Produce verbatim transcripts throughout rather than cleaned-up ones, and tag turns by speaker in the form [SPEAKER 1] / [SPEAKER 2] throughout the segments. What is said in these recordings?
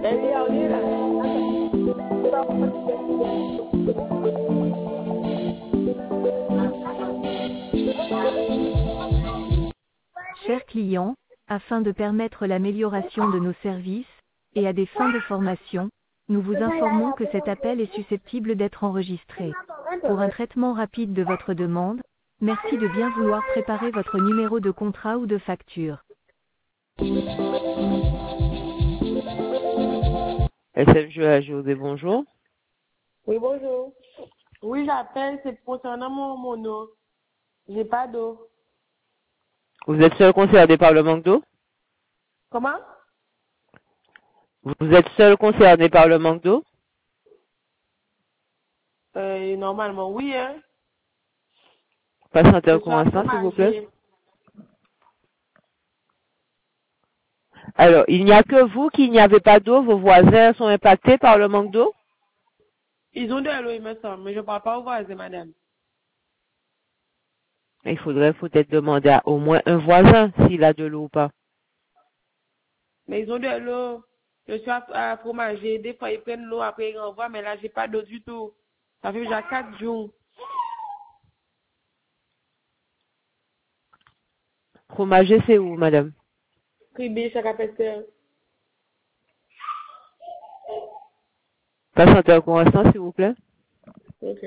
[SPEAKER 1] Chers clients, afin de permettre l'amélioration de nos services, et à des fins de formation, nous vous informons que cet appel est susceptible d'être enregistré. Pour un traitement rapide de votre demande, merci de bien vouloir préparer votre numéro de contrat ou de facture.
[SPEAKER 2] S F J A José, bonjour.
[SPEAKER 3] Oui, bonjour. Oui, j'appelle, c'est concernant mon, mon eau. J'ai pas d'eau.
[SPEAKER 2] Vous êtes seul concerné par le manque d'eau?
[SPEAKER 3] Comment?
[SPEAKER 2] Vous êtes seul concerné par le manque d'eau?
[SPEAKER 3] Euh, normalement, oui, hein.
[SPEAKER 2] Patientez
[SPEAKER 3] Je
[SPEAKER 2] un
[SPEAKER 3] suis
[SPEAKER 2] court
[SPEAKER 3] à
[SPEAKER 2] instant, s'il vous plaît.
[SPEAKER 3] fromager.
[SPEAKER 2] Alors, il n'y a que vous qui n'y avez pas d'eau, vos voisins sont impactés par le manque d'eau?
[SPEAKER 3] Ils ont de l'eau, il me semble, mais je ne parle pas aux voisins, madame.
[SPEAKER 2] Il faudrait peut-être demander à au moins un voisin s'il a de l'eau ou pas.
[SPEAKER 3] Mais ils ont de l'eau. Je suis à, à fromager. Des fois, ils prennent l'eau, après ils renvoient, mais là, j'ai pas d'eau du tout. Ça fait déjà quatre jours.
[SPEAKER 2] Fromager, c'est où, madame?
[SPEAKER 3] Tribé, chaque appel.
[SPEAKER 2] Patientez un court instant, s'il vous plaît.
[SPEAKER 3] Ok.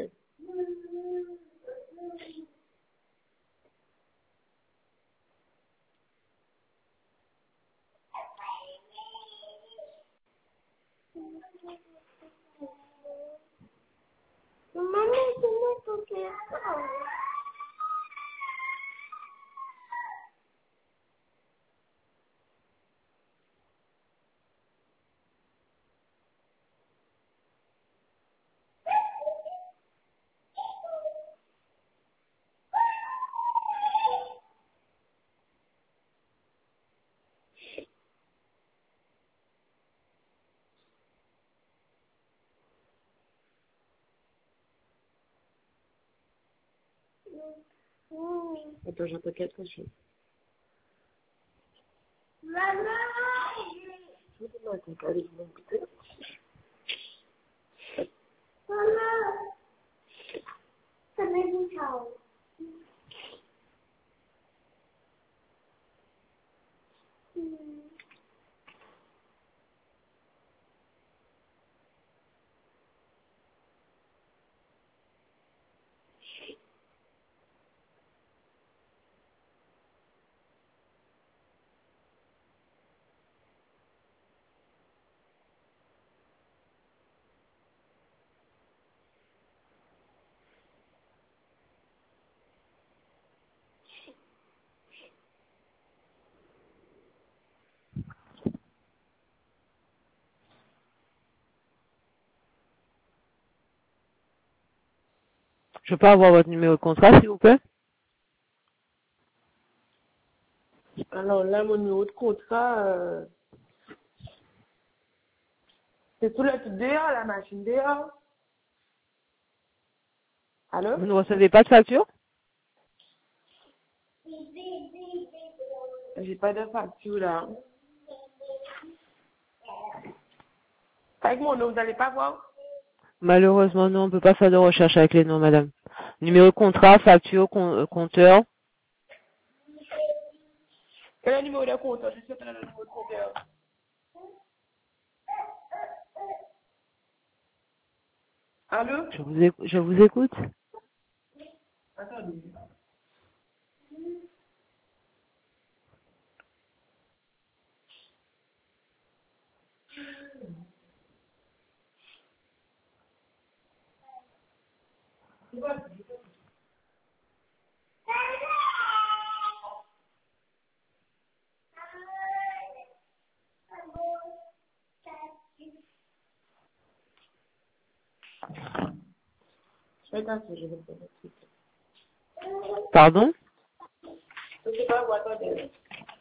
[SPEAKER 3] Attends, j'entends quelque chose. Maman! Je vais te mettre avec mon petit. Maman! Ça m'a dit ciao.
[SPEAKER 2] Je peux avoir votre numéro de contrat, s'il vous plaît?
[SPEAKER 3] Alors là, mon numéro de contrat, euh, c'est tout le truc dehors, la machine dehors. Allô?
[SPEAKER 2] Vous ne recevez pas de facture?
[SPEAKER 3] J'ai pas de facture là. Avec mon nom, vous n'allez pas voir?
[SPEAKER 2] Malheureusement, non, on ne peut pas faire de recherche avec les noms, madame. Numéro de contrat, facture, com- euh, compteur.
[SPEAKER 3] Quel est le numéro de compte? Je sais pas le numéro de compte. Allô?
[SPEAKER 2] Je vous, éc- je vous écoute.
[SPEAKER 3] Attendez. Je sais pas si je vais faire le truc.
[SPEAKER 2] Pardon?
[SPEAKER 3] Je sais pas où, attendez.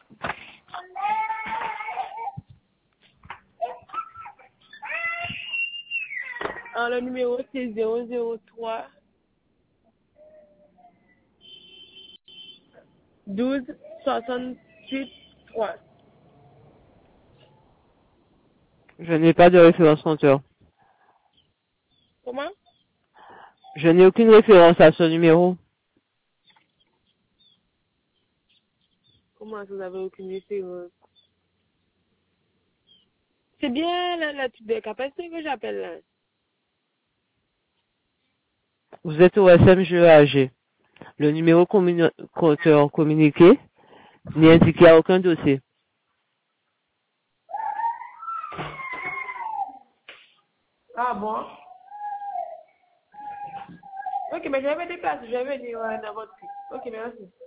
[SPEAKER 3] Alors, le numéro, c'est zéro zéro trois douze soixante-huit trois.
[SPEAKER 2] Je n'ai pas de référence compteur.
[SPEAKER 3] Comment?
[SPEAKER 2] Je n'ai aucune référence à ce numéro.
[SPEAKER 3] Comment vous avez aucune référence? C'est bien la, la type de capacité que j'appelle là.
[SPEAKER 2] Vous êtes au S M G E A G. Le numéro communi- compteur communiqué n'est indiqué à aucun dossier.
[SPEAKER 3] Ah bon? Ok, mais je vais me déplacer, je vais venir euh, dans votre truc. Ok, merci.